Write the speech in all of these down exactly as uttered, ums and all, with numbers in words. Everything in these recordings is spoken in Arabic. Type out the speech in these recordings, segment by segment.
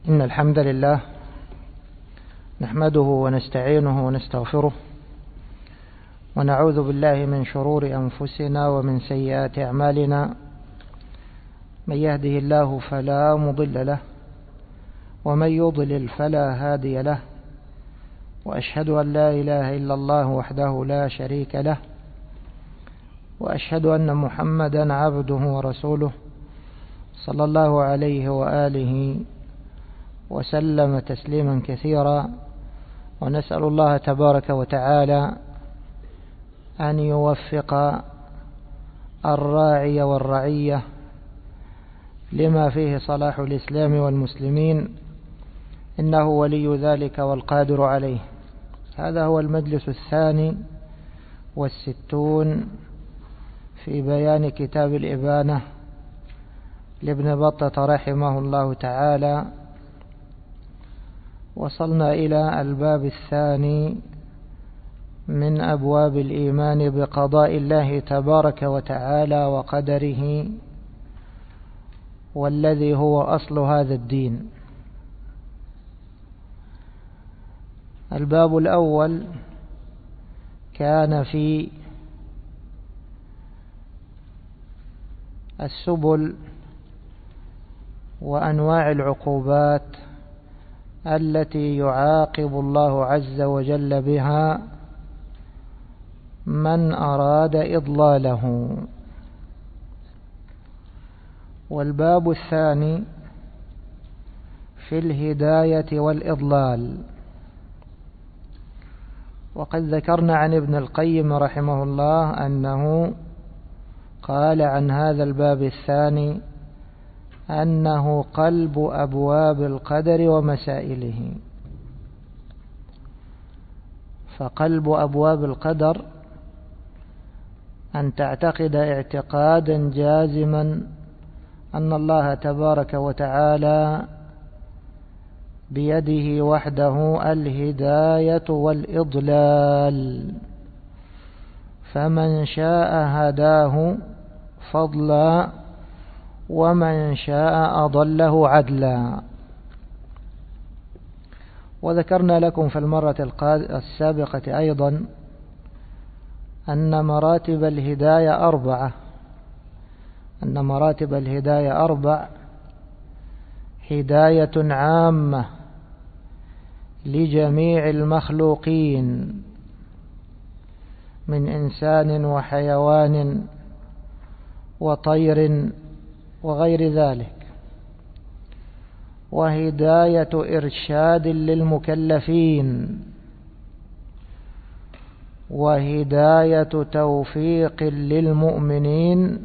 إن الحمد لله نحمده ونستعينه ونستغفره ونعوذ بالله من شرور أنفسنا ومن سيئات أعمالنا. من يهده الله فلا مضل له ومن يضلل فلا هادي له، وأشهد أن لا إله إلا الله وحده لا شريك له، وأشهد أن محمدا عبده ورسوله صلى الله عليه وآله وسلم تسليما كثيرا. ونسأل الله تبارك وتعالى أن يوفق الراعي والرعية لما فيه صلاح الإسلام والمسلمين، إنه ولي ذلك والقادر عليه. هذا هو المجلس الثاني والستون في بيان كتاب الإبانة لابن بطة رحمه الله تعالى. وصلنا إلى الباب الثاني من أبواب الإيمان بقضاء الله تبارك وتعالى وقدره، والذي هو أصل هذا الدين. الباب الأول كان في السبل وأنواع العقوبات التي يعاقب الله عز وجل بها من أراد إضلاله. والباب الثاني في الهداية والإضلال. وقد ذكرنا عن ابن القيم رحمه الله أنه قال عن هذا الباب الثاني أنه قلب أبواب القدر ومسائله. فقلب أبواب القدر أن تعتقد اعتقادا جازما أن الله تبارك وتعالى بيده وحده الهداية والإضلال، فمن شاء هداه فضلا ومن شاء أضله عدلا. وذكرنا لكم في المرة السابقة أيضا أن مراتب الهداية أربعة أن مراتب الهداية أربع: هداية عامة لجميع المخلوقين من إنسان وحيوان وطير وغير ذلك، وهداية إرشاد للمكلفين، وهداية توفيق للمؤمنين،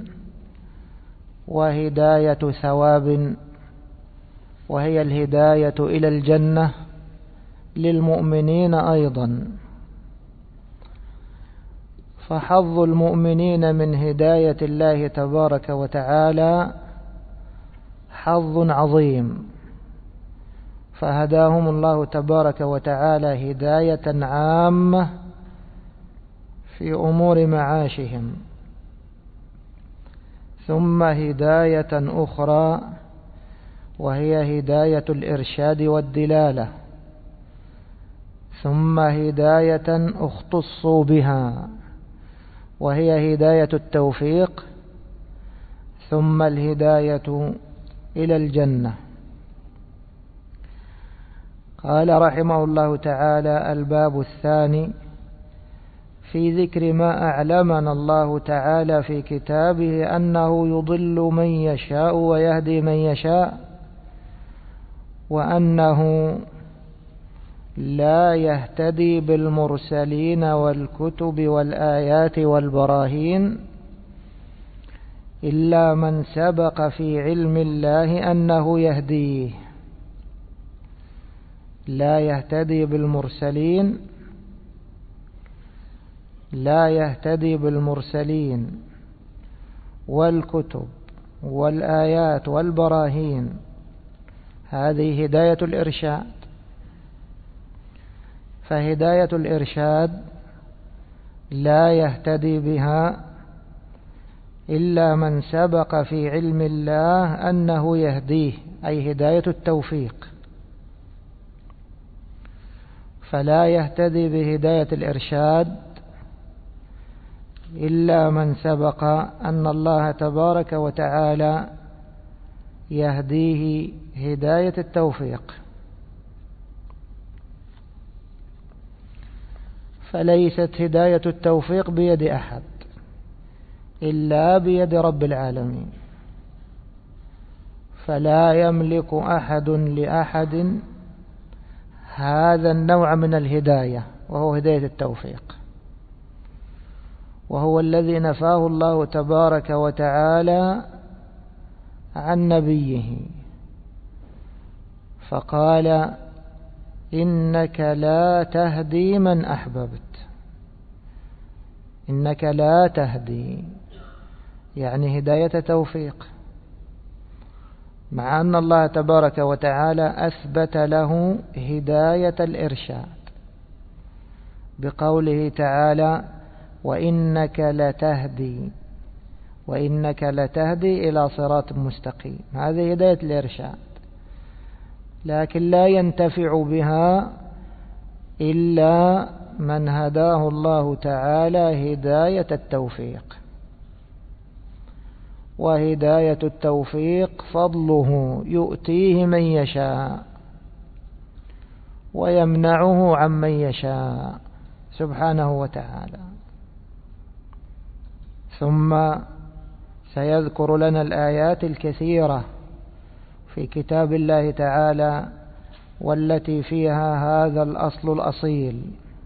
وهداية ثواب وهي الهداية إلى الجنة للمؤمنين أيضا. فحظ المؤمنين من هداية الله تبارك وتعالى حظ عظيم، فهداهم الله تبارك وتعالى هداية عامة في أمور معاشهم، ثم هداية أخرى وهي هداية الإرشاد والدلالة، ثم هداية اختصوا بها وهي هداية التوفيق، ثم الهداية إلى الجنة. قال رحمه الله تعالى: الباب الثاني في ذكر ما أعلمنا الله تعالى في كتابه أنه يضل من يشاء ويهدي من يشاء، وأنه لا يهتدي بالمرسلين والكتب والآيات والبراهين إلا من سبق في علم الله أنه يهديه. لا يهتدي بالمرسلين لا يهتدي بالمرسلين والكتب والآيات والبراهين، هذه هداية الإرشاد. فهداية الإرشاد لا يهتدي بها إلا من سبق في علم الله أنه يهديه، أي هداية التوفيق. فلا يهتدي بهداية الإرشاد إلا من سبق أن الله تبارك وتعالى يهديه هداية التوفيق. فليست هداية التوفيق بيد أحد إلا بيد رب العالمين، فلا يملك أحد لأحد هذا النوع من الهداية، وهو هداية التوفيق، وهو الذي نفاه الله تبارك وتعالى عن نبيه، فقال إنك لا تهدي من أحببت. إنك لا تهدي يعني هداية توفيق، مع أن الله تبارك وتعالى أثبت له هداية الإرشاد بقوله تعالى وإنك لتهدي، وإنك لتهدي إلى صراط مستقيم. هذه هداية الإرشاد، لكن لا ينتفع بها إلا من هداه الله تعالى هداية التوفيق. وهداية التوفيق فضله يؤتيه من يشاء ويمنعه عمن يشاء سبحانه وتعالى. ثم سيذكر لنا الآيات الكثيرة في كتاب الله تعالى والتي فيها هذا الأصل الأصيل.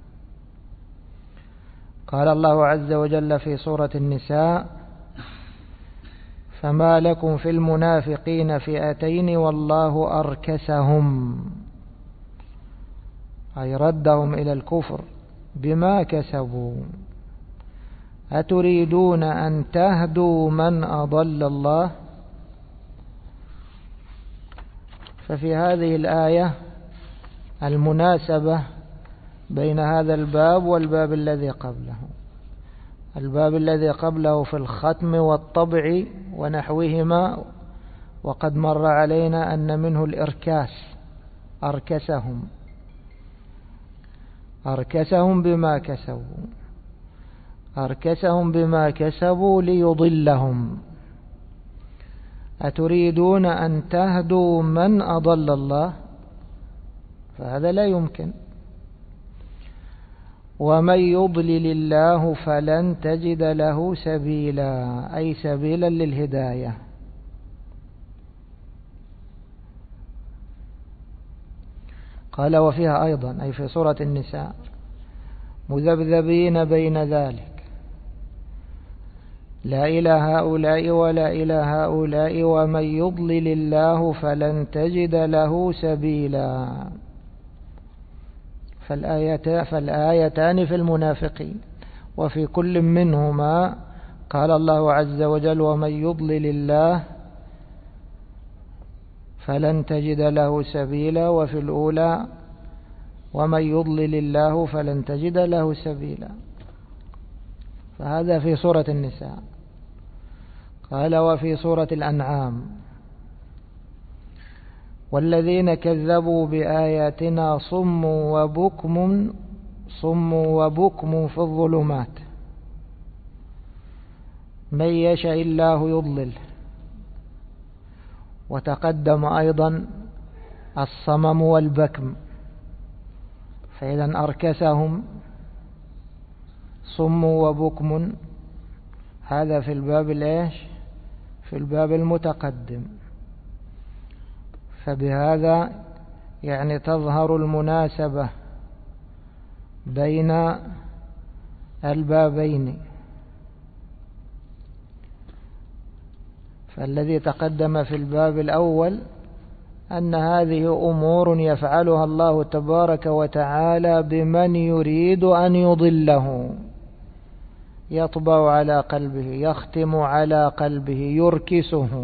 قال الله عز وجل في سورة النساء فما لكم في المنافقين فئتين والله أركسهم، أي ردهم إلى الكفر بما كسبوا، أتريدون أن تهدوا من أضل الله. ففي هذه الآية المناسبة بين هذا الباب والباب الذي قبله. الباب الذي قبله في الختم والطبع ونحوهما، وقد مر علينا أن منه الإركاس، أركسهم أركسهم بما كسبوا أركسهم بما كسبوا ليضلهم. أتريدون أن تهدوا من أضل الله، فهذا لا يمكن. ومن يضلل الله فلن تجد له سبيلا، أي سبيلا للهداية. قال وفيها أيضا أي في سورة النساء مذبذبين بين ذلك لا إلى هؤلاء ولا إلى هؤلاء ومن يضلل الله فلن تجد له سبيلا. فالآيتان في المنافقين، وفي كل منهما قال الله عز وجل ومن يضلل الله فلن تجد له سبيلا، وفي الأولى ومن يضلل الله فلن تجد له سبيلا. فهذا في سورة النساء. قال وفي سورة الأنعام والذين كذبوا بآياتنا صم وبكم صم وبكم في الظلمات من يشاء الله يضلل. وتقدم أيضا الصمم والبكم، فإذا أركسهم صم وبكم، هذا في الباب الإيش في الباب المتقدم. فبهذا يعني تظهر المناسبة بين البابين. فالذي تقدم في الباب الأول أن هذه أمور يفعلها الله تبارك وتعالى بمن يريد أن يضله، يطبع على قلبه، يختم على قلبه، يركسه.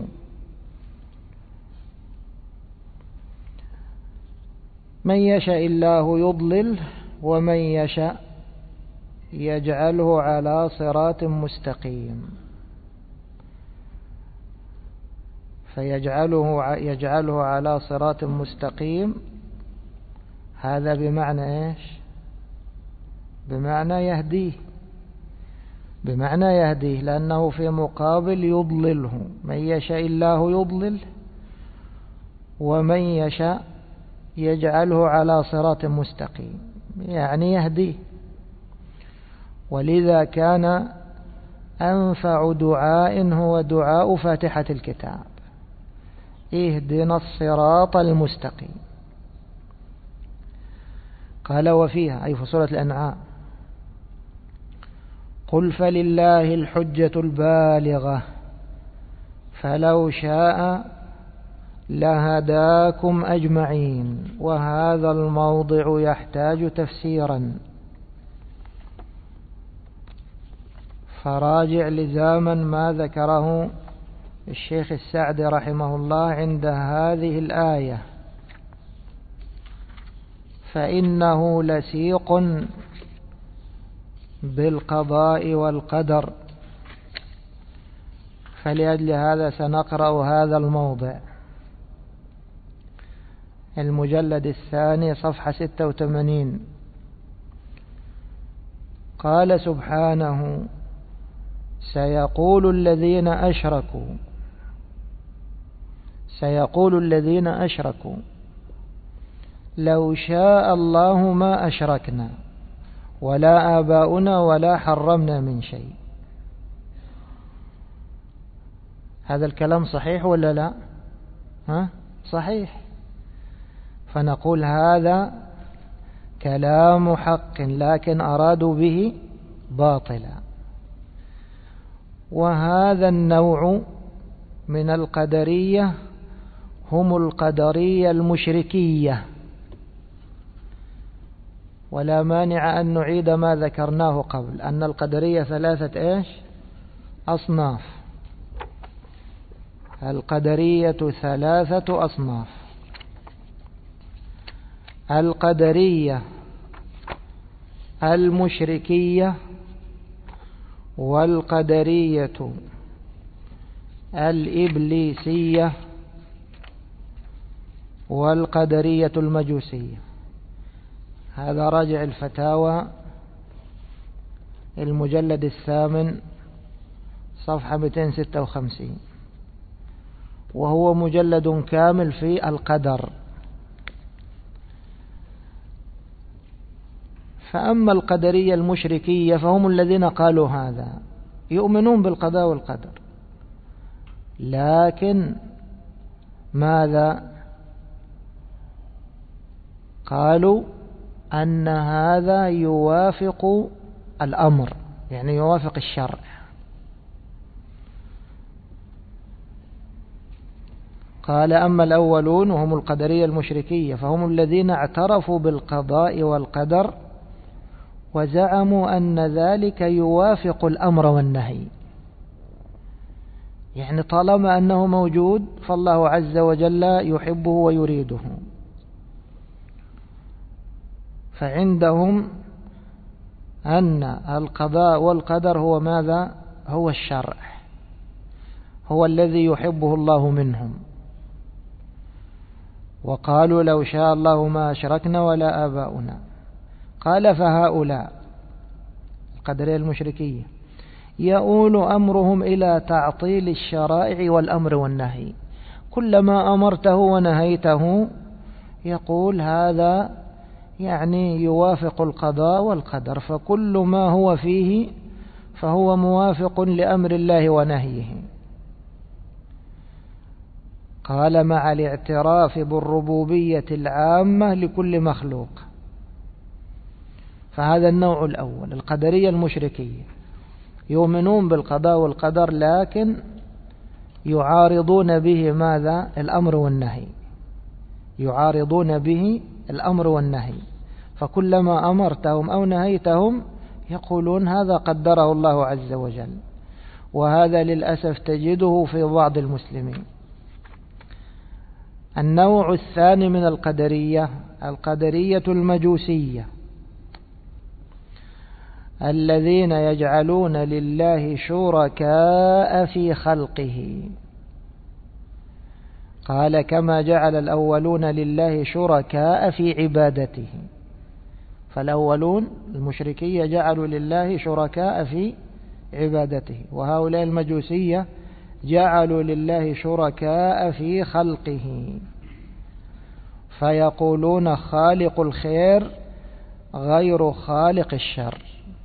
من يشاء الله يضلل ومن يشاء يجعله على صراط مستقيم. فيجعله يجعله على صراط مستقيم، هذا بمعنى إيش؟ بمعنى يهديه، بمعنى يهديه، لأنه في مقابل يضلله، من يشاء الله يضلل ومن يشاء يجعله على صراط مستقيم، يعني يهديه. ولذا كان أنفع دعاء هو دعاء فاتحة الكتاب، اهدنا الصراط المستقيم. قال وفيها أي في سورة الأنعام: قل فلله الحجة البالغة فلو شاء لهداكم أجمعين. وهذا الموضع يحتاج تفسيرا، فراجع لزاما ما ذكره الشيخ السعدي رحمه الله عند هذه الآية، فإنه لسيق بالقضاء والقدر. فلأجل هذا سنقرأ هذا الموضع، المجلد الثاني صفحة ستة وثمانين. قال سبحانه: سيقول الذين أشركوا سيقول الذين أشركوا لو شاء الله ما أشركنا ولا آباؤنا ولا حرمنا من شيء. هذا الكلام صحيح ولا لا؟ ها؟ صحيح. فنقول هذا كلام حق، لكن أرادوا به باطلا. وهذا النوع من القدرية هم القدرية المشركية، ولا مانع أن نعيد ما ذكرناه قبل، أن القدرية ثلاثة إيش؟ أصناف. القدرية ثلاثة أصناف: القدرية المشركية، والقدرية الإبليسية، والقدرية المجوسية. هذا راجع الفتاوى المجلد الثامن صفحة مئتين وستة وخمسين، وهو مجلد كامل في القدر. فأما القدرية المشركية فهم الذين قالوا هذا، يؤمنون بالقضاء والقدر، لكن ماذا قالوا؟ أن هذا يوافق الأمر، يعني يوافق الشرع. قال: أما الأولون وهم القدرية المشركية فهم الذين اعترفوا بالقضاء والقدر وزعموا أن ذلك يوافق الأمر والنهي، يعني طالما أنه موجود فالله عز وجل يحبه ويريده. فعندهم أن القضاء والقدر هو ماذا؟ هو الشرع، هو الذي يحبه الله منهم. وقالوا: لو شاء الله ما أشركنا ولا آباؤنا. قال: فهؤلاء القدرية المشركية يؤول أمرهم إلى تعطيل الشرائع والأمر والنهي، كلما أمرته ونهيته يقول هذا يعني يوافق القضاء والقدر، فكل ما هو فيه فهو موافق لأمر الله ونهيه. قال: مع الاعتراف بالربوبية العامة لكل مخلوق. فهذا النوع الأول، القدرية المشركية، يؤمنون بالقضاء والقدر لكن يعارضون به ماذا؟ الأمر والنهي، يعارضون به الأمر والنهي، فكلما أمرتهم أو نهيتهم يقولون هذا قدره الله عز وجل. وهذا للأسف تجده في بعض المسلمين. النوع الثاني من القدرية القدرية المجوسية، الذين يجعلون لله شركاء في خلقه. قال كما جعل الأولون لله شركاء في عبادته. فالأولون المشركية جعلوا لله شركاء في عبادته، وهؤلاء المجوسية جعلوا لله شركاء في خلقه، فيقولون خالق الخير غير خالق الشر.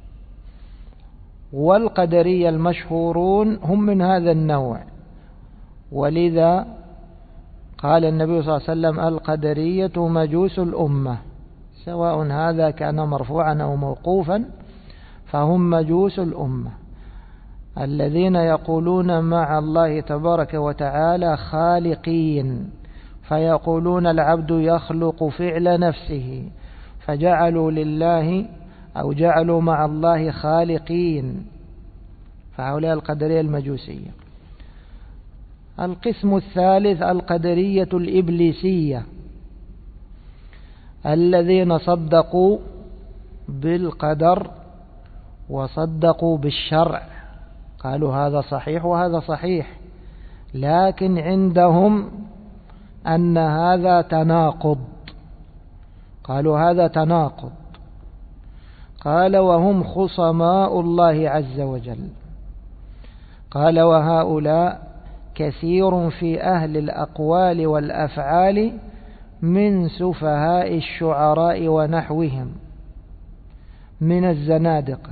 والقدرية المشهورون هم من هذا النوع، ولذا قال النبي صلى الله عليه وسلم القدرية مجوس الأمة، سواء هذا كان مرفوعا أو موقوفا، فهم مجوس الأمة الذين يقولون مع الله تبارك وتعالى خالقين، فيقولون العبد يخلق فعل نفسه، فجعلوا لله أو جعلوا مع الله خالقين، فهؤلاء القدرية المجوسية. القسم الثالث القدرية الإبليسية، الذين صدقوا بالقدر وصدقوا بالشرع، قالوا هذا صحيح وهذا صحيح، لكن عندهم أن هذا تناقض، قالوا هذا تناقض. قال وهم خصماء الله عز وجل. قال وهؤلاء كثير في أهل الأقوال والأفعال من سفهاء الشعراء ونحوهم من الزنادقة.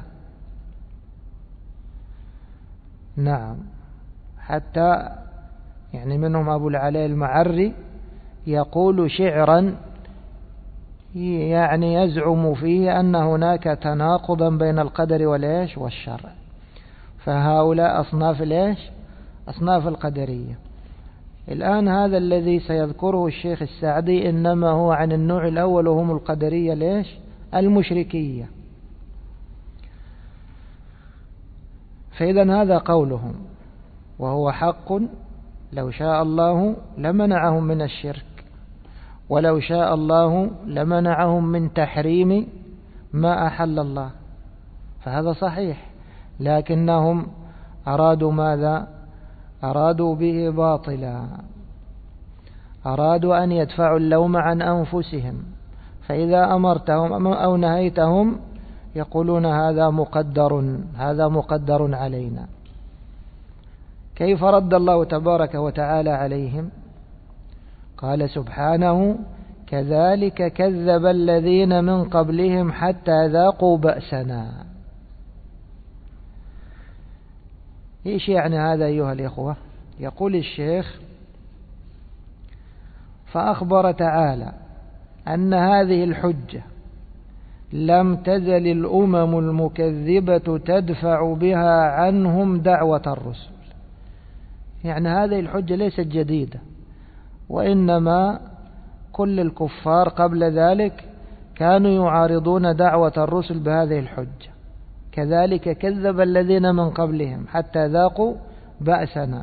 نعم، حتى يعني منهم أبو العلاء المعري يقول شعرا يعني يزعم فيه أن هناك تناقضا بين القدر والإيش والشرع. فهؤلاء أصناف الإيش؟ أصناف القدرية. الآن هذا الذي سيذكره الشيخ السعدي إنما هو عن النوع الأول، وهم القدرية الإيش؟ المشركية. فإذا هذا قولهم، وهو حق، لو شاء الله لمنعهم من الشرك، ولو شاء الله لمنعهم من تحريم ما أحل الله، فهذا صحيح، لكنهم أرادوا ماذا؟ أرادوا به باطلا، أرادوا أن يدفعوا اللوم عن أنفسهم، فإذا أمرتهم أو نهيتهم يقولون هذا مقدر، هذا مقدر علينا. كيف رد الله تبارك وتعالى عليهم؟ قال سبحانه كذلك كذب الذين من قبلهم حتى ذاقوا بأسنا. إيش يعني هذا أيها الإخوة؟ يقول الشيخ فأخبر تعالى أن هذه الحجة لم تزل الأمم المكذبة تدفع بها عنهم دعوة الرسل. يعني هذه الحجة ليست جديدة، وإنما كل الكفار قبل ذلك كانوا يعارضون دعوة الرسل بهذه الحجة. كذلك كذب الذين من قبلهم حتى ذاقوا بأسنا.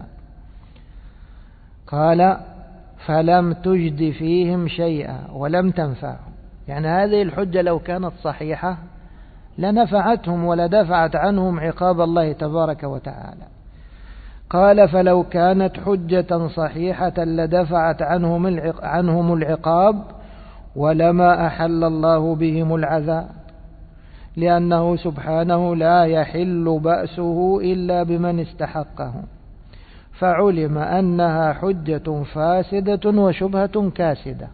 قال فلم تجد فيهم شيئا ولم تنفعهم. يعني هذه الحجة لو كانت صحيحة لنفعتهم ولدفعت عنهم عقاب الله تبارك وتعالى. قال فلو كانت حجة صحيحة لدفعت عنهم عنهم العقاب ولما أحل الله بهم العذاب، لأنه سبحانه لا يحل بأسه إلا بمن استحقه، فعلم أنها حجة فاسدة وشبهة كاسدة.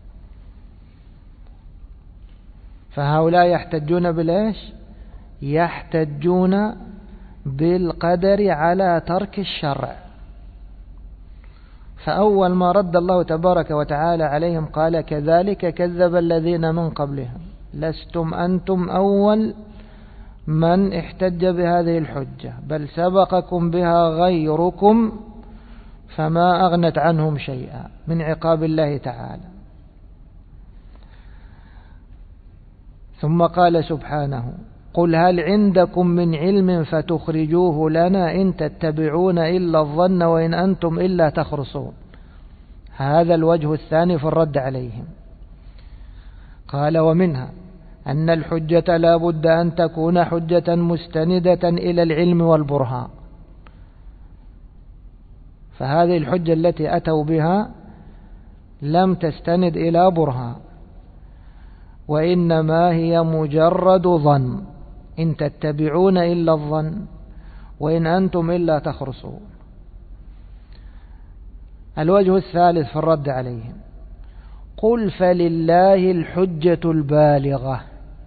فهؤلاء يحتجون بالإيش؟ يحتجون بالقدر على ترك الشرع. فأول ما رد الله تبارك وتعالى عليهم قال كذلك كذب الذين من قبلهم، لستم أنتم أول من احتج بهذه الحجة، بل سبقكم بها غيركم فما أغنت عنهم شيئا من عقاب الله تعالى. ثم قال سبحانه قل هل عندكم من علم فتخرجوه لنا إن تتبعون إلا الظن وإن أنتم إلا تخرصون. هذا الوجه الثاني في الرد عليهم. قال ومنها أن الحجة لا بد أن تكون حجة مستندة إلى العلم والبرهان. فهذه الحجة التي أتوا بها لم تستند إلى برهان، وإنما هي مجرد ظن، إن تتبعون إلا الظن وإن أنتم إلا تخرصون. الوجه الثالث في الرد عليهم: قل فلله الحجة البالغة.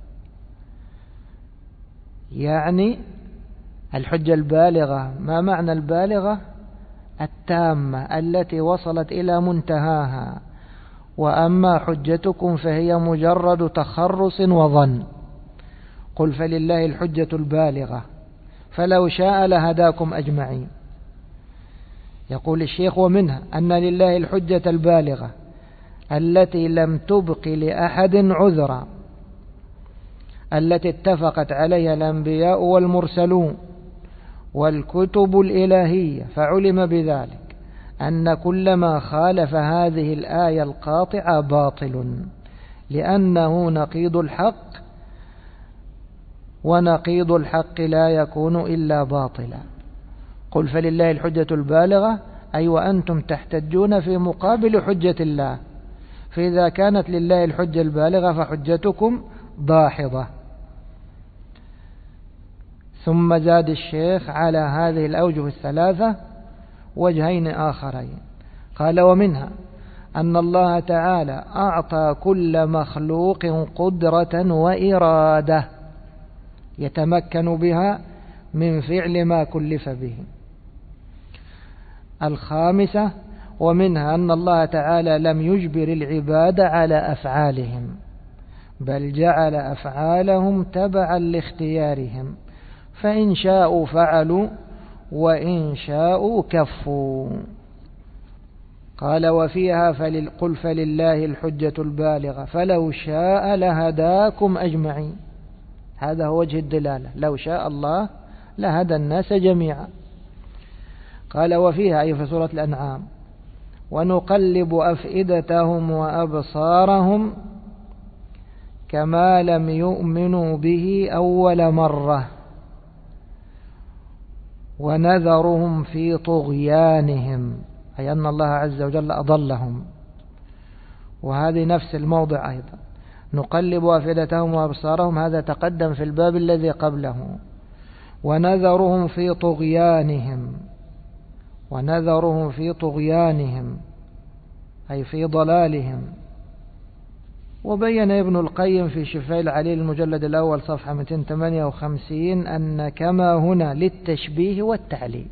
يعني الحجة البالغة، ما معنى البالغة؟ التامة التي وصلت إلى منتهاها، وأما حجتكم فهي مجرد تخرص وظن. قل فلله الحجة البالغة فلو شاء لهداكم أجمعين. يقول الشيخ: ومنها أن لله الحجة البالغة التي لم تبق لأحد عذرا، التي اتفقت عليها الأنبياء والمرسلون والكتب الإلهية، فعلم بذلك أن كل ما خالف هذه الآية القاطعة باطل، لأنه نقيض الحق، ونقيض الحق لا يكون إلا باطلا. قل فلله الحجة البالغة، أي وأنتم تحتجون في مقابل حجة الله، فإذا كانت لله الحجة البالغة فحجتكم داحضة. ثم زاد الشيخ على هذه الأوجه الثلاثة وجهين آخرين، قال: ومنها أن الله تعالى أعطى كل مخلوق قدرة وإرادة يتمكن بها من فعل ما كلف به. الخامسة: ومنها أن الله تعالى لم يجبر العباد على أفعالهم، بل جعل أفعالهم تبعا لاختيارهم، فإن شاءوا فعلوا وإن شاءوا كفوا. قال: وفيها فلل قل فلله الحجة البالغة فلو شاء لهداكم أجمعين. هذا هو وجه الدلالة، لو شاء الله لهدى الناس جميعا. قال: وفيها، أي في سورة الأنعام: ونقلب أفئدتهم وأبصارهم كما لم يؤمنوا به أول مرة ونذرهم في طغيانهم، أي أن الله عز وجل أضلهم. وهذه نفس الموضع أيضا، نقلب أفئدتهم وأبصارهم، هذا تقدم في الباب الذي قبله. ونذرهم في طغيانهم، ونذرهم في طغيانهم أي في ضلالهم. وبين ابن القيم في شفاء العليل المجلد الأول صفحة مئتين وثمانية وخمسين أن كما هنا للتشبيه والتعليل،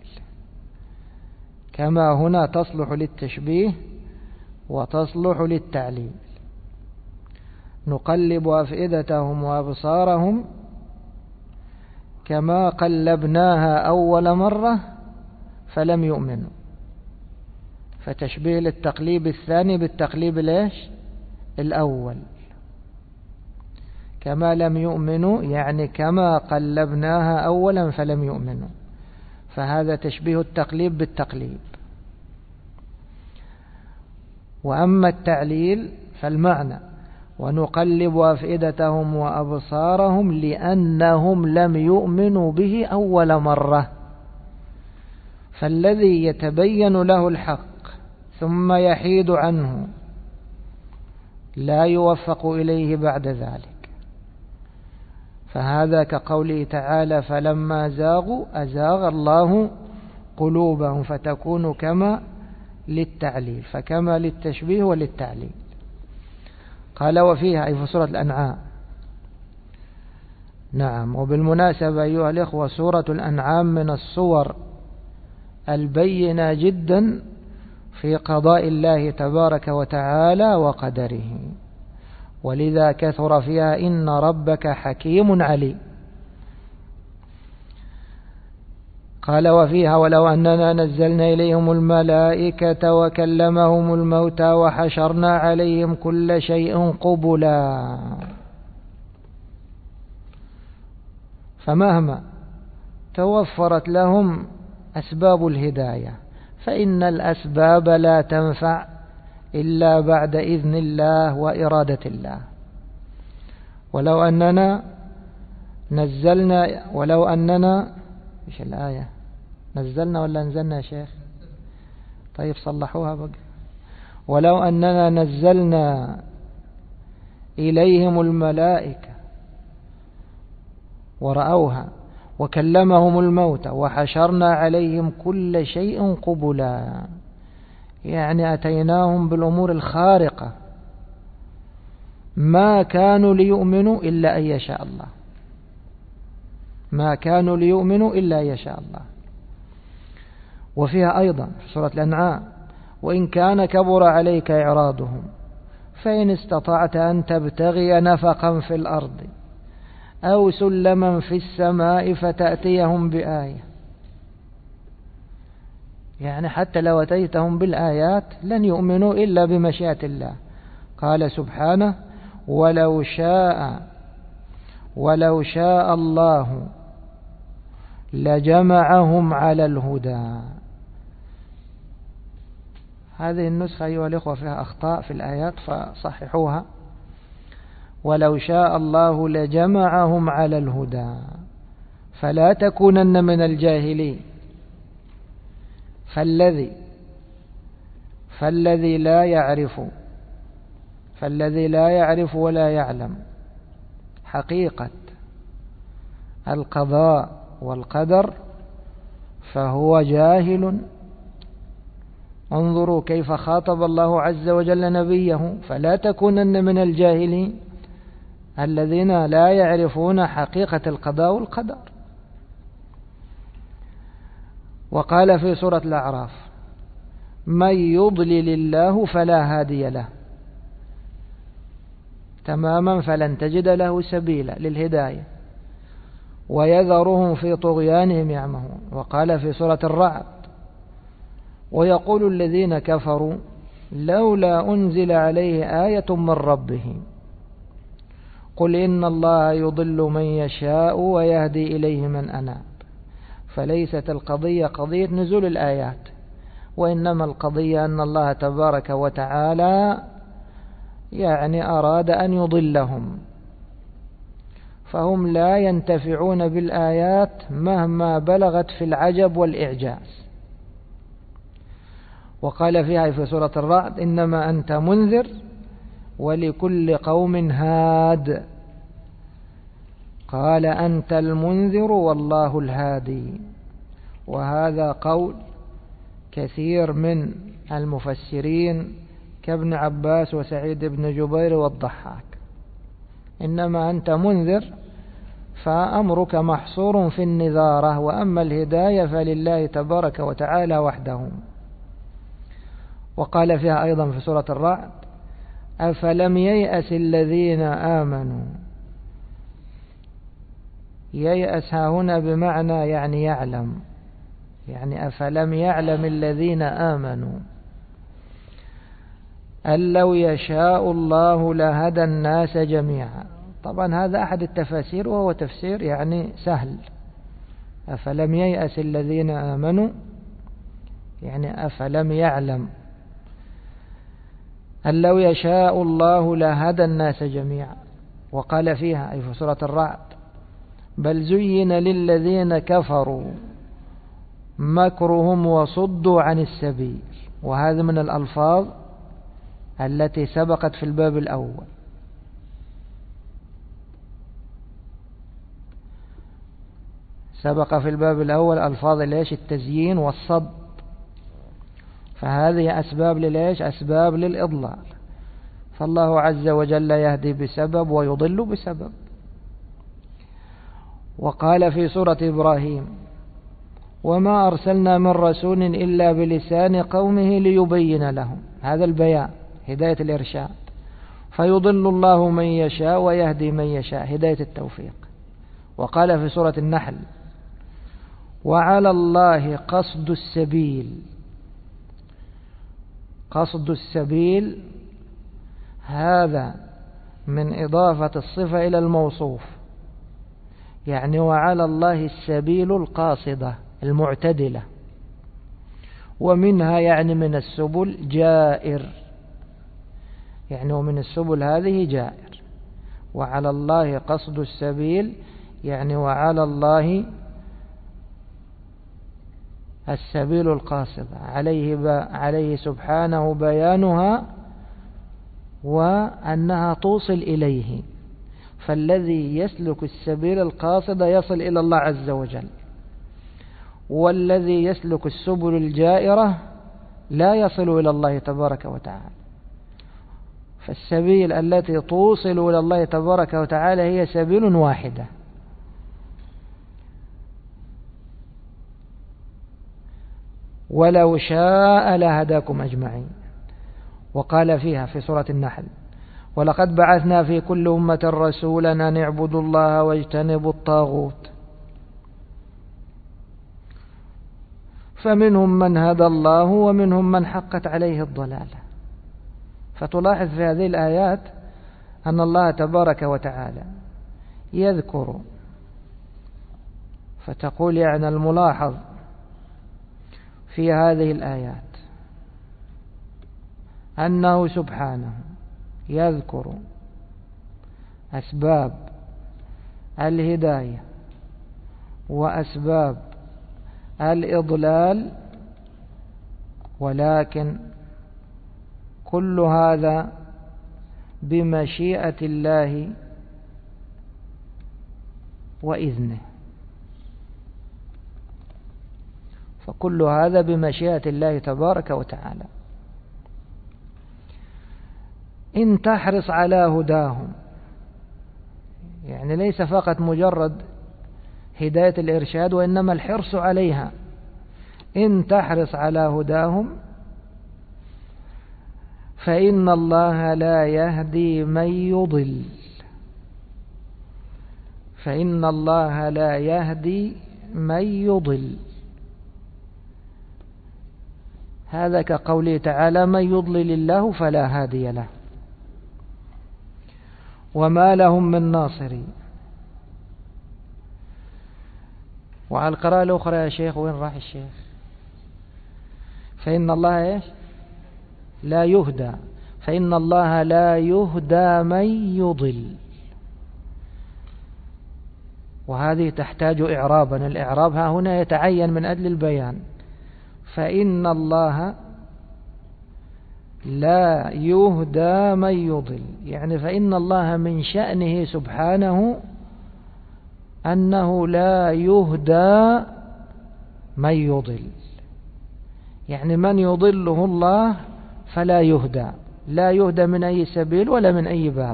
كما هنا تصلح للتشبيه وتصلح للتعليل. نقلب أفئدتهم وأبصارهم كما قلبناها أول مرة فلم يؤمنوا، فتشبيه للتقليب الثاني بالتقليب ليش الأول. كما لم يؤمنوا يعني كما قلبناها أولا فلم يؤمنوا، فهذا تشبيه التقليب بالتقليب. وأما التعليل فالمعنى: ونقلب أفئدتهم وأبصارهم لأنهم لم يؤمنوا به أول مرة، فالذي يتبين له الحق ثم يحيد عنه لا يوفق إليه بعد ذلك، فهذا كقوله تعالى: فلما زاغوا أزاغ الله قلوبهم، فتكون كما للتعليل، فكما للتشبيه وللتعليل. قال: وفيها، أي في سورة الأنعام. نعم، وبالمناسبة أيها الإخوة سورة الأنعام من الصور البينة جدا في قضاء الله تبارك وتعالى وقدره، ولذا كثر فيها إن ربك حكيم عليم. قال: وفيها: ولو أننا نزلنا إليهم الملائكة وكلمهم الموتى وحشرنا عليهم كل شيء قبلا. فمهما توفرت لهم أسباب الهداية فإن الأسباب لا تنفع إلا بعد إذن الله وإرادة الله. ولو أننا نزلنا ولو أننا إيش الآية؟ نزلنا ولا نزلنا يا شيخ؟ طيب صلحوها بقى. ولو أننا نزلنا إليهم الملائكة ورأوها وكلمهم الموتى وحشرنا عليهم كل شيء قبلا، يعني أتيناهم بالأمور الخارقة، ما كانوا ليؤمنوا إلا أن يشاء الله، ما كانوا ليؤمنوا إلا أن يشاء الله. وفيها أيضا في سورة الأنعام: وإن كان كبر عليك إعراضهم فإن استطعت أن تبتغي نفقا في الأرض أو سلما في السماء فتأتيهم بآية. يعني حتى لو أتيتهم بالآيات لن يؤمنوا إلا بمشيئة الله. قال سبحانه: ولو شاء ولو شاء الله لجمعهم على الهدى. هذه النسخة أيها الإخوة فيها أخطاء في الآيات فصححوها. ولو شاء الله لجمعهم على الهدى فلا تكونن من الجاهلين. فالذي فالذي لا يعرف فالذي لا يعرف ولا يعلم حقيقة القضاء والقدر فهو جاهل. انظروا كيف خاطب الله عز وجل نبيه: فلا تكونن من الجاهلين الذين لا يعرفون حقيقة القضاء والقدر. وقال في سورة الأعراف: من يضلل الله فلا هادي له. تماما فلن تجد له سبيلا للهداية، ويذرهم في طغيانهم يعمهون. وقال في سورة الرعد: ويقول الذين كفروا لولا أنزل عليه آية من ربه قل إن الله يضل من يشاء ويهدي إليه من أناب. فليست القضية قضية نزول الآيات، وإنما القضية أن الله تبارك وتعالى يعني أراد أن يضلهم، فهم لا ينتفعون بالآيات مهما بلغت في العجب والإعجاز. وقال فيها في سورة الرعد: إنما أنت منذر ولكل قوم هاد. قال: أنت المنذر والله الهادي. وهذا قول كثير من المفسرين كابن عباس وسعيد بن جبير والضحاك. إنما أنت منذر فأمرك محصور في النذارة، وأما الهداية فلله تبارك وتعالى وحده. وقال فيها أيضا في سورة الرعد: أفلم ييأس الذين آمنوا. ييأس هنا بمعنى يعني يعلم، يعني أفلم يعلم الذين آمنوا أن لو يشاء الله لهدى الناس جميعا. طبعا هذا أحد التفاسير وهو تفسير يعني سهل. أفلم ييأس الذين آمنوا يعني أفلم يعلم أن لو يشاء الله لهدى الناس جميعا. وقال فيها أي في سورة الرعد: بل زين للذين كفروا مكرهم وصدوا عن السبيل. وهذا من الألفاظ التي سبقت في الباب الأول. سبق في الباب الأول ألفاظ ليش التزيين والصد، فهذه أسباب لليش أسباب للإضلال. فالله عز وجل يهدي بسبب ويضل بسبب. وقال في سورة إبراهيم: وما أرسلنا من رسول إلا بلسان قومه ليبين لهم. هذا البيان هداية الإرشاد. فيضل الله من يشاء ويهدي من يشاء هداية التوفيق. وقال في سورة النحل: وعلى الله قصد السبيل. قصد السبيل هذا من إضافة الصفة إلى الموصوف، يعني وعلى الله السبيل القاصدة المعتدلة. ومنها يعني من السبل جائر، يعني ومن السبل هذه جائر. وعلى الله قصد السبيل يعني وعلى الله السبيل القاصدة عليه, عليه سبحانه بيانها وأنها توصل إليه. فالذي يسلك السبيل القاصدة يصل إلى الله عز وجل، والذي يسلك السبل الجائرة لا يصل إلى الله تبارك وتعالى. فالسبيل التي توصل إلى الله تبارك وتعالى هي سبيل واحدة. ولو شاء لهداكم أجمعين. وقال فيها في سورة النحل: ولقد بعثنا في كل أمة رسولا أن اعبدوا الله واجتنبوا الطاغوت فمنهم من هدى الله ومنهم من حقت عليه الضلالة. فتلاحظ في هذه الآيات أن الله تبارك وتعالى يذكر، فتقول يعني الملاحظ في هذه الآيات أنه سبحانه يذكر أسباب الهداية وأسباب الإضلال، ولكن كل هذا بمشيئة الله وإذنه. فكل هذا بمشيئة الله تبارك وتعالى. إن تحرص على هداهم، يعني ليس فقط مجرد هداية الإرشاد، وإنما الحرص عليها. إن تحرص على هداهم فإن الله لا يهدي من يضل فإن الله لا يهدي من يضل. هذا كقوله تعالى: من يضلل الله فلا هادي له وما لهم من ناصرين. وعلى القراءة الأخرى يا شيخ، وين راح الشيخ؟ فإن الله إيش؟ لا يهدى فإن الله لا يهدى من يضل. وهذه تحتاج إعرابا. الإعراب ها هنا يتعين من أجل البيان. فإن الله لا يهدى من يضل، يعني فإن الله من شأنه سبحانه أنه لا يهدى من يضل، يعني من يضله الله فلا يهدى، لا يهدى من أي سبيل ولا من أي باب.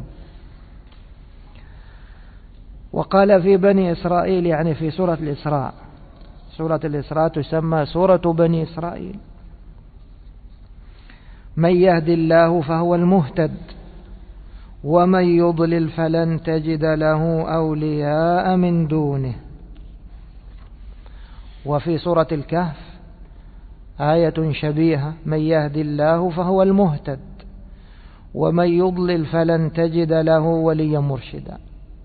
وقال في بني إسرائيل، يعني في سورة الإسراء. سورة الإسراء تسمى سورة بني إسرائيل: من يهد الله فهو المهتد ومن يضلل فلن تجد له أولياء من دونه. وفي سورة الكهف آية شبيهة: من يهد الله فهو المهتد ومن يضلل فلن تجد له وليا مرشدا.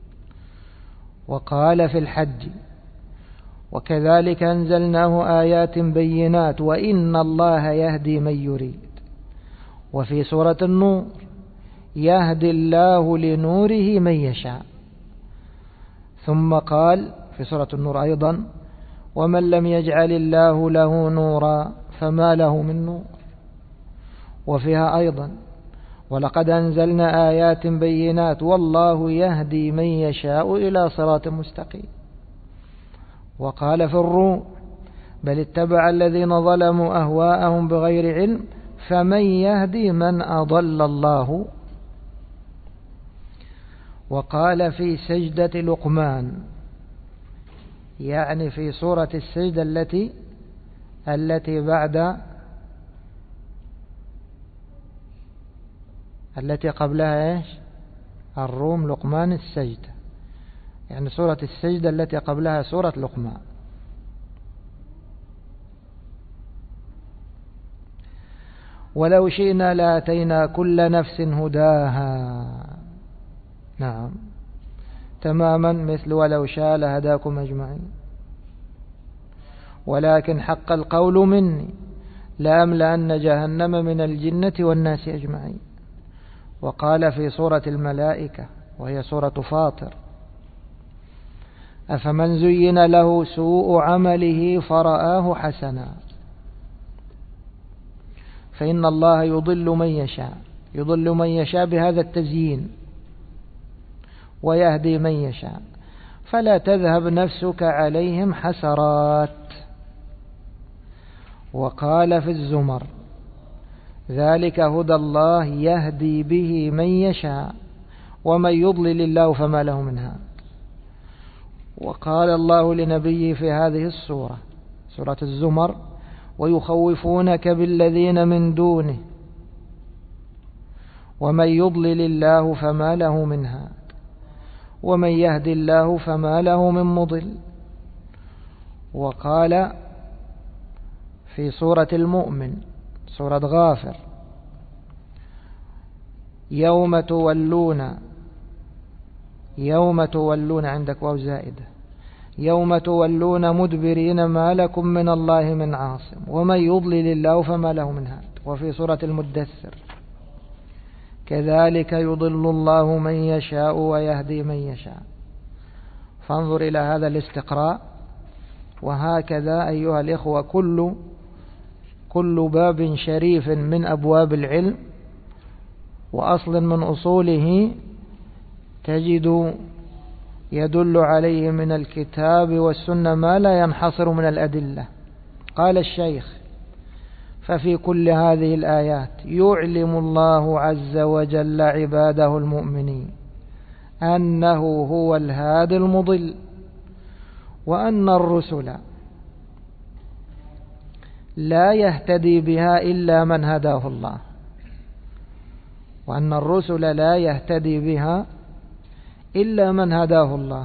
وقال في الحج: وكذلك أنزلناه آيات بينات وإن الله يهدي من يريد. وفي سورة النور: يهدي الله لنوره من يشاء. ثم قال في سورة النور أيضا: ومن لم يجعل الله له نورا فما له من نور. وفيها أيضا: ولقد أنزلنا آيات بينات والله يهدي من يشاء إلى صراط مستقيم. وقال في الروم: بل اتبع الذين ظلموا أهواءهم بغير علم فمن يهدي من أضل الله. وقال في سجدة لقمان، يعني في سورة السجدة التي التي بعد التي قبلها إيش؟ الروم، لقمان، السجدة، يعني سورة السجدة التي قبلها سورة لقمان. ولو شئنا لاتينا كل نفس هداها. نعم، تماما مثل ولو شاء لهداكم أجمعين. ولكن حق القول مني لأملأن جهنم من الجنة والناس أجمعين. وقال في سورة الملائكة وهي سورة فاطر: أفمن زين له سوء عمله فرآه حسنا، فإن الله يضل من يشاء، يضل من يشاء بهذا التزيين، ويهدي من يشاء، فلا تذهب نفسك عليهم حسرات. وقال في الزمر: ذلك هدى الله يهدي به من يشاء ومن يضلل الله فما له من هاد. وقال الله لنبيه في هذه السورة، سورة الزمر: ويخوفونك بالذين من دونه ومن يضلل الله فما له من هاد ومن يهد الله فما له من مضل. وقال في سورة المؤمن، سورة غافر: يوم تولون، يوم تولون عندك واو زائدة، يوم تولون مدبرين ما لكم من الله من عاصم ومن يضلل الله فما له من هاد. وفي سورة المدثر: كذلك يضل الله من يشاء ويهدي من يشاء. فانظر إلى هذا الاستقراء. وهكذا أيها الإخوة كل كل باب شريف من أبواب العلم وأصل من أصوله تجد يدل عليه من الكتاب والسنة ما لا ينحصر من الأدلة. قال الشيخ: ففي كل هذه الآيات يعلم الله عز وجل عباده المؤمنين أنه هو الهادي المضل، وأن الرسل لا يهتدي بها إلا من هداه الله، وأن الرسل لا يهتدي بها إلا من هداه الله،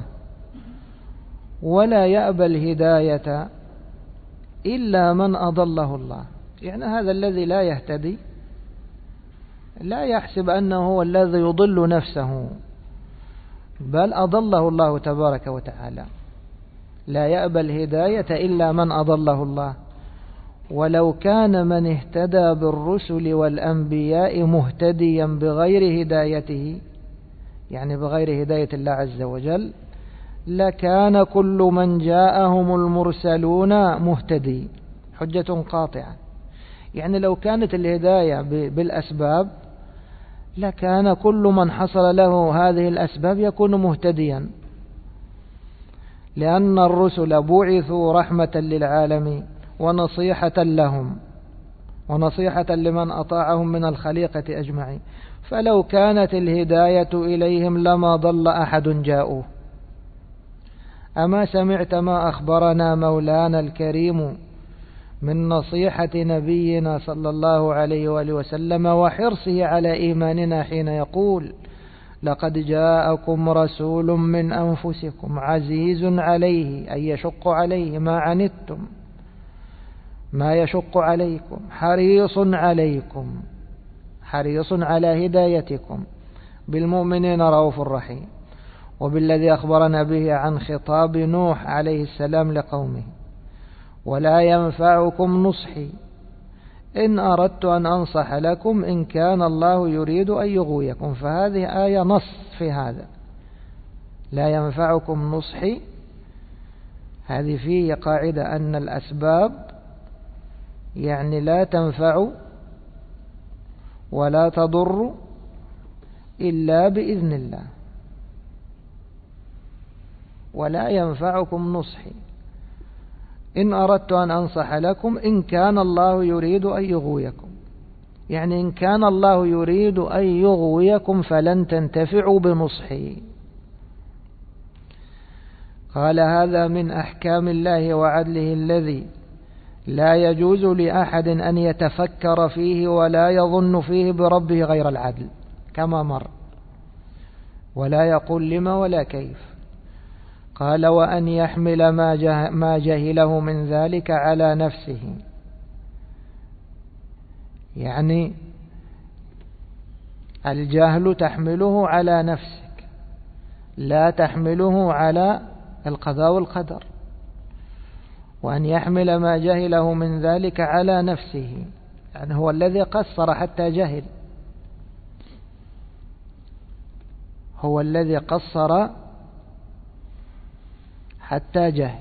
ولا يأبى الهداية إلا من أضله الله. يعني هذا الذي لا يهتدي لا يحسب أنه هو الذي يضل نفسه، بل أضله الله تبارك وتعالى. لا يأبى الهداية إلا من أضله الله. ولو كان من اهتدى بالرسل والأنبياء مهتديا بغير هدايته، يعني بغير هداية الله عز وجل، لكان كل من جاءهم المرسلون مهتدي. حجة قاطعة. يعني لو كانت الهداية بالأسباب لكان كل من حصل له هذه الأسباب يكون مهتديا، لأن الرسل بعثوا رحمة للعالمين ونصيحة لهم ونصيحة لمن أطاعهم من الخليقة أجمعين. فلو كانت الهداية إليهم لما ضل أحد جاءوه. أما سمعت ما أخبرنا مولانا الكريم من نصيحة نبينا صلى الله عليه وآله وسلم وحرصه على إيماننا حين يقول: لقد جاءكم رسول من أنفسكم عزيز عليه أي يشق عليه ما عنتم ما يشق عليكم حريص عليكم حريص على هدايتكم بالمؤمنين رؤوف رحيم. وبالذي أخبرنا به عن خطاب نوح عليه السلام لقومه: ولا ينفعكم نصحي إن أردت أن أنصح لكم إن كان الله يريد أن يغويكم. فهذه آية نص في هذا. لا ينفعكم نصحي، هذه فيه قاعدة أن الأسباب يعني لا تنفع ولا تضر إلا بإذن الله. ولا ينفعكم نصحي إن أردت أن أنصح لكم إن كان الله يريد أن يغويكم. يعني إن كان الله يريد أن يغويكم فلن تنتفعوا بنصحي. قال: هذا من أحكام الله وعدله الذي لا يجوز لأحد أن يتفكر فيه ولا يظن فيه بربه غير العدل كما مر، ولا يقول لما ولا كيف. قال: وأن يحمل ما جهله من ذلك على نفسه. يعني الجهل تحمله على نفسك، لا تحمله على القضاء والقدر. وأن يحمل ما جهله من ذلك على نفسه، يعني هو الذي قصر حتى جهل، هو الذي قصر حتى جهل،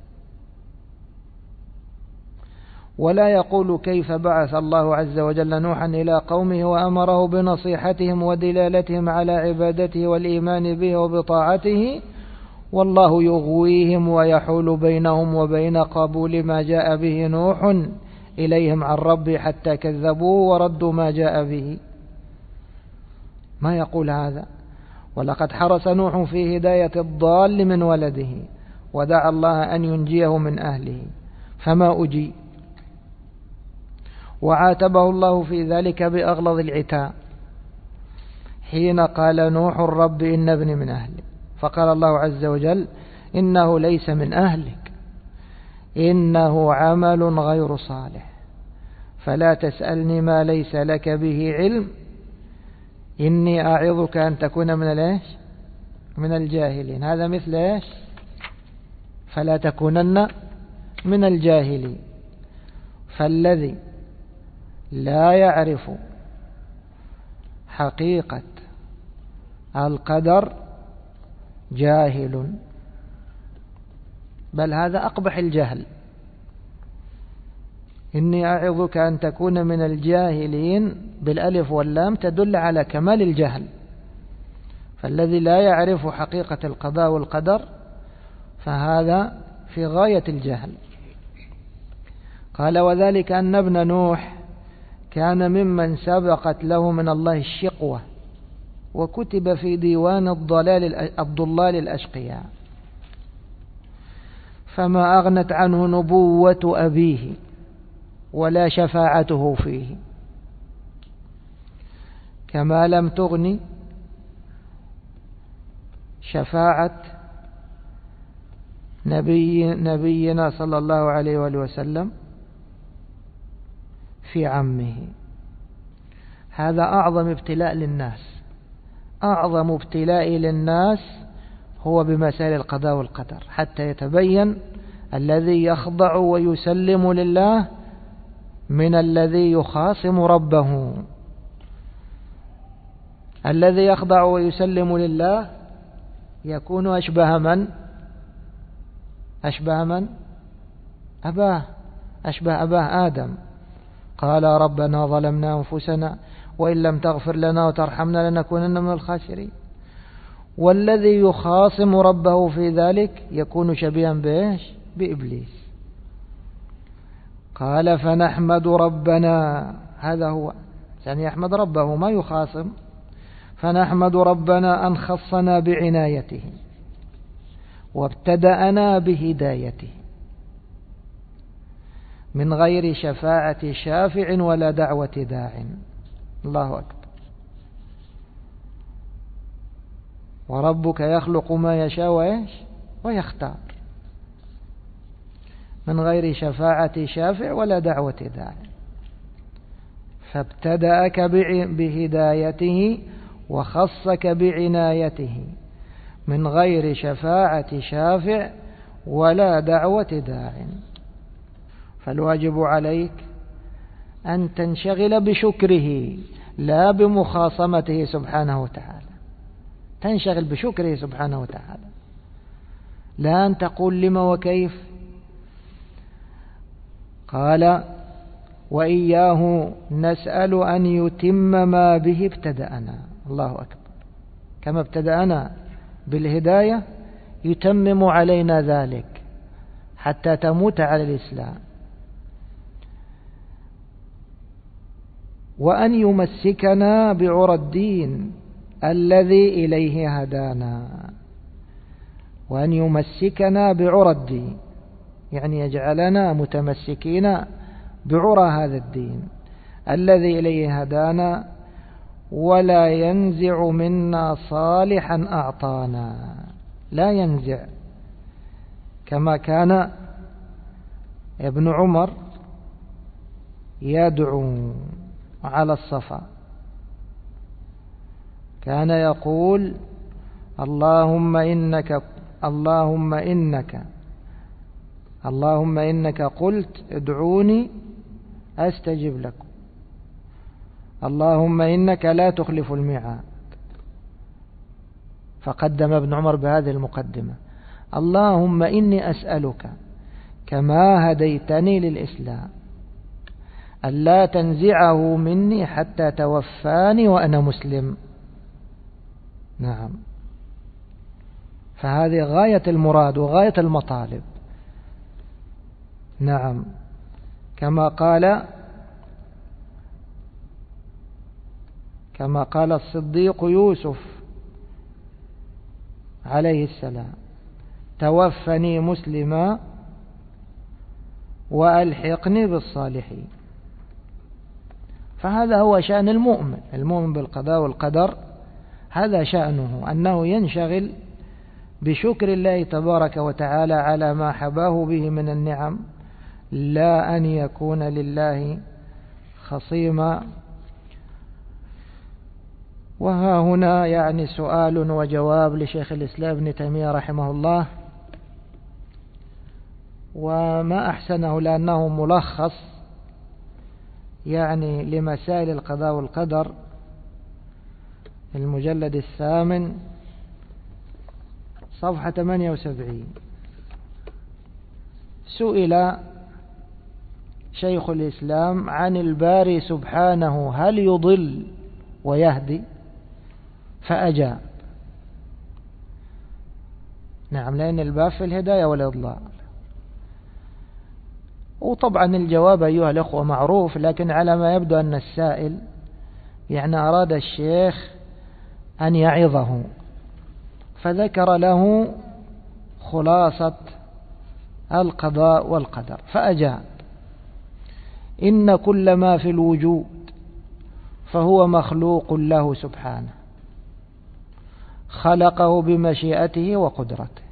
ولا يقول كيف بعث الله عز وجل نوحا إلى قومه وأمره بنصيحتهم ودلالتهم على عبادته والإيمان به وبطاعته، والله يغويهم ويحول بينهم وبين قبول ما جاء به نوح إليهم عن ربه حتى كذبوه وردوا ما جاء به. ما يقول هذا. ولقد حرص نوح في هداية الضال من ولده، ودعا الله أن ينجيه من أهله فما أجي، وعاتبه الله في ذلك بأغلظ العتاب حين قال نوح رب إن ابني من أهلي، فقال الله عز وجل إنه ليس من أهلك إنه عمل غير صالح فلا تسألني ما ليس لك به علم إني أعظك أن تكون من الإيش من الجاهلين. هذا مثل إيش فلا تكونن من الجاهلين. فالذي لا يعرف حقيقة القدر جاهل، بل هذا أقبح الجهل. إني أعظك أن تكون من الجاهلين بالألف واللام تدل على كمال الجهل. فالذي لا يعرف حقيقة القضاء والقدر فهذا في غاية الجهل. قال وذلك أن ابن نوح كان ممن سبقت له من الله الشقوة، وكتب في ديوان الضلال الضلال الأشقياء، فما أغنت عنه نبوة أبيه ولا شفاعته فيه، كما لم تغني شفاعة نبي نبينا صلى الله عليه وآله وسلم في عمه. هذا أعظم ابتلاء للناس. أعظم ابتلاء للناس هو بمسائل القضاء والقدر، حتى يتبين الذي يخضع ويسلم لله من الذي يخاصم ربه. الذي يخضع ويسلم لله يكون أشبه من؟ أشبه من؟ أباه، أشبه أباه آدم. قال ربنا ظلمنا أنفسنا وإن لم تغفر لنا وترحمنا لنكونن من الخاسرين. والذي يخاصم ربه في ذلك يكون شبيها بإيش؟ بإبليس. قال فنحمد ربنا، هذا هو يعني يحمد ربه ما يخاصم. فنحمد ربنا أن خصنا بعنايته وابتدأنا بهدايته من غير شفاعة شافع ولا دعوة داع. الله أكبر. وربك يخلق ما يشاء وإيش ويختار من غير شفاعة شافع ولا دعوة داع. فابتدأك بهدايته وخصك بعنايته من غير شفاعة شافع ولا دعوة داع. فالواجب عليك أن تنشغل بشكره لا بمخاصمته سبحانه وتعالى. تنشغل بشكره سبحانه وتعالى، لا أن تقول لما وكيف. قال وإياه نسأل أن يتم ما به ابتدأنا. الله أكبر. كما ابتدأنا بالهداية يتمم علينا ذلك حتى تموت على الإسلام، وأن يمسكنا بعرى الدين الذي إليه هدانا. وأن يمسكنا بعرى الدين يعني يجعلنا متمسكين بعرى هذا الدين الذي إليه هدانا، ولا ينزع منا صالحا أعطانا. لا ينزع، كما كان ابن عمر يدعو على الصفا، كان يقول اللهم إنك اللهم إنك اللهم إنك قلت ادعوني أستجب لكم، اللهم إنك لا تخلف الميعاد. فقدم ابن عمر بهذه المقدمة: اللهم إني أسألك كما هديتني للإسلام ألا تنزعه مني حتى توفاني وأنا مسلم. نعم، فهذه غاية المراد وغاية المطالب. نعم، كما قال كما قال الصديق يوسف عليه السلام: توفني مسلما وألحقني بالصالحين. فهذا هو شأن المؤمن، المؤمن بالقضاء والقدر هذا شأنه، أنه ينشغل بشكر الله تبارك وتعالى على ما حباه به من النعم، لا أن يكون لله خصيما. وها هنا يعني سؤال وجواب لشيخ الإسلام ابن تيمية رحمه الله، وما أحسنه لأنه ملخص يعني لمسائل القضاء والقدر، المجلد الثامن صفحة ثمانية وسبعين. سئل شيخ الإسلام عن الباري سبحانه هل يضل ويهدي؟ فأجاب. نعم، لأن الباب في الهداية والإضلال. وطبعا الجواب أيها الأخوة معروف، لكن على ما يبدو أن السائل يعني أراد الشيخ أن يعظه، فذكر له خلاصة القضاء والقدر فأجاب: إن كل ما في الوجود فهو مخلوق له سبحانه، خلقه بمشيئته وقدرته.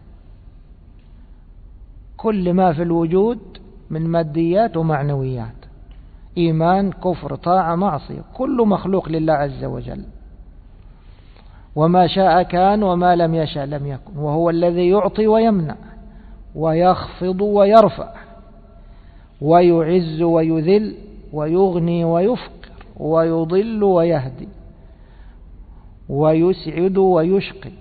كل ما في الوجود من ماديات ومعنويات، إيمان كفر طاعة معصية، كل مخلوق لله عز وجل. وما شاء كان وما لم يشاء لم يكن، وهو الذي يعطي ويمنع ويخفض ويرفع ويعز ويذل ويغني ويفقر ويضل ويهدي ويسعد ويشقي،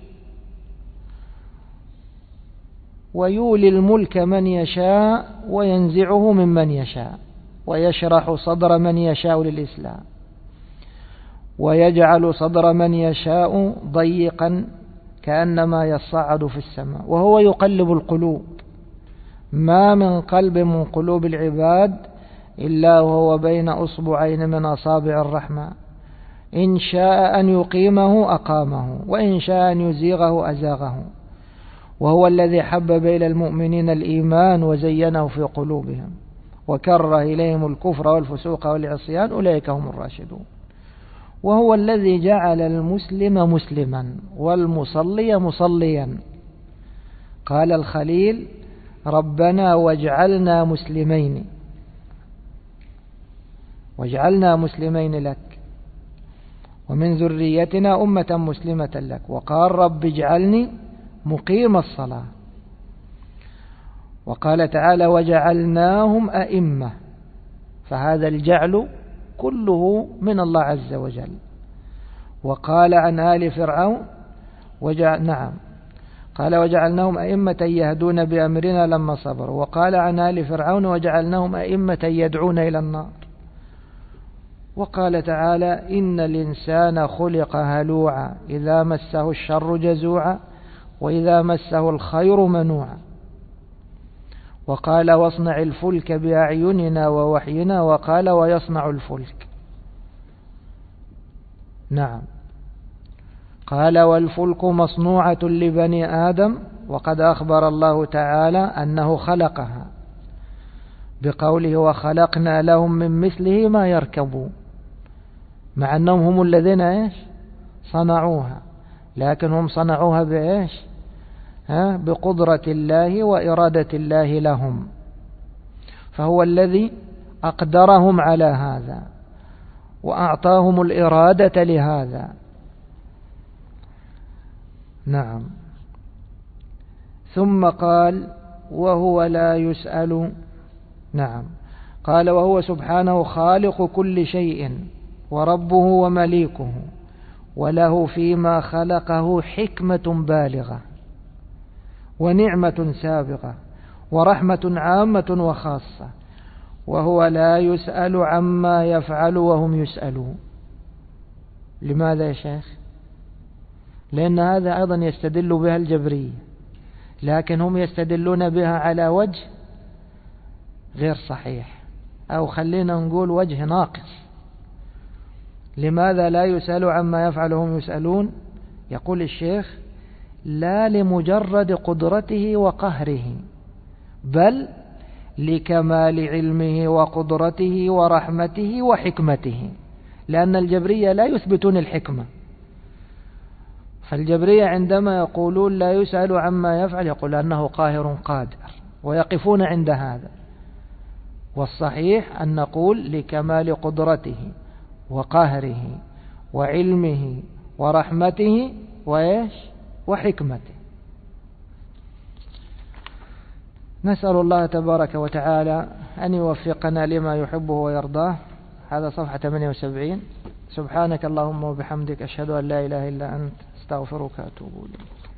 ويولي الملك من يشاء وينزعه ممن يشاء، ويشرح صدر من يشاء للإسلام، ويجعل صدر من يشاء ضيقا كأنما يصعد في السماء، وهو يقلب القلوب. ما من قلب من قلوب العباد إلا وهو بين أصبعين من أصابع الرحمن، إن شاء أن يقيمه أقامه، وإن شاء أن يزيغه أزاغه. وهو الذي حبب إلى المؤمنين الإيمان وزينه في قلوبهم، وكره إليهم الكفر والفسوق والعصيان، أولئك هم الراشدون. وهو الذي جعل المسلم مسلما والمصلي مصليا. قال الخليل: ربنا واجعلنا مسلمين واجعلنا مسلمين لك ومن ذريتنا أمة مسلمة لك. وقال: رب اجعلني مقيم الصلاة. وقال تعالى: وجعلناهم أئمة. فهذا الجعل كله من الله عز وجل. وقال عن آل فرعون وجعل نعم قال: وجعلناهم أئمة يهدون بأمرنا لما صبروا. وقال عن آل فرعون: وجعلناهم أئمة يدعون إلى النار. وقال تعالى: إن الإنسان خلق هلوعا إذا مسه الشر جزوعا وإذا مسه الخير منوعا. وقال: واصنع الفلك بأعيننا ووحينا. وقال: ويصنع الفلك. نعم. قال: والفلك مصنوعة لبني آدم. وقد أخبر الله تعالى أنه خلقها بقوله: وخلقنا لهم من مثله ما يركبون، مع أنهم هم الذين إيش صنعوها، لكن هم صنعوها بإيش ها بقدرة الله وإرادة الله لهم، فهو الذي أقدرهم على هذا وأعطاهم الإرادة لهذا. نعم. ثم قال: وهو لا يسأل. نعم. قال: وهو سبحانه خالق كل شيء وربه ومليكه، وله فيما خلقه حكمة بالغة. ونعمة سابقة ورحمة عامة وخاصة، وهو لا يسأل عما يفعل وهم يسألون. لماذا يا شيخ؟ لأن هذا أيضا يستدل بها الجبرية، لكن هم يستدلون بها على وجه غير صحيح، أو خلينا نقول وجه ناقص. لماذا لا يسأل عما يفعل وهم يسألون؟ يقول الشيخ: لا لمجرد قدرته وقهره، بل لكمال علمه وقدرته ورحمته وحكمته، لأن الجبرية لا يثبتون الحكمة. فالجبرية عندما يقولون لا يسأل عما يفعل يقول أنه قاهر قادر، ويقفون عند هذا. والصحيح أن نقول لكمال قدرته وقهره وعلمه ورحمته وإيش وحكمته. نسأل الله تبارك وتعالى أن يوفقنا لما يحبه ويرضاه. هذا صفحة ثمانية وسبعين. سبحانك اللهم وبحمدك، أشهد أن لا إله إلا أنت، استغفرك وأتوب إليك.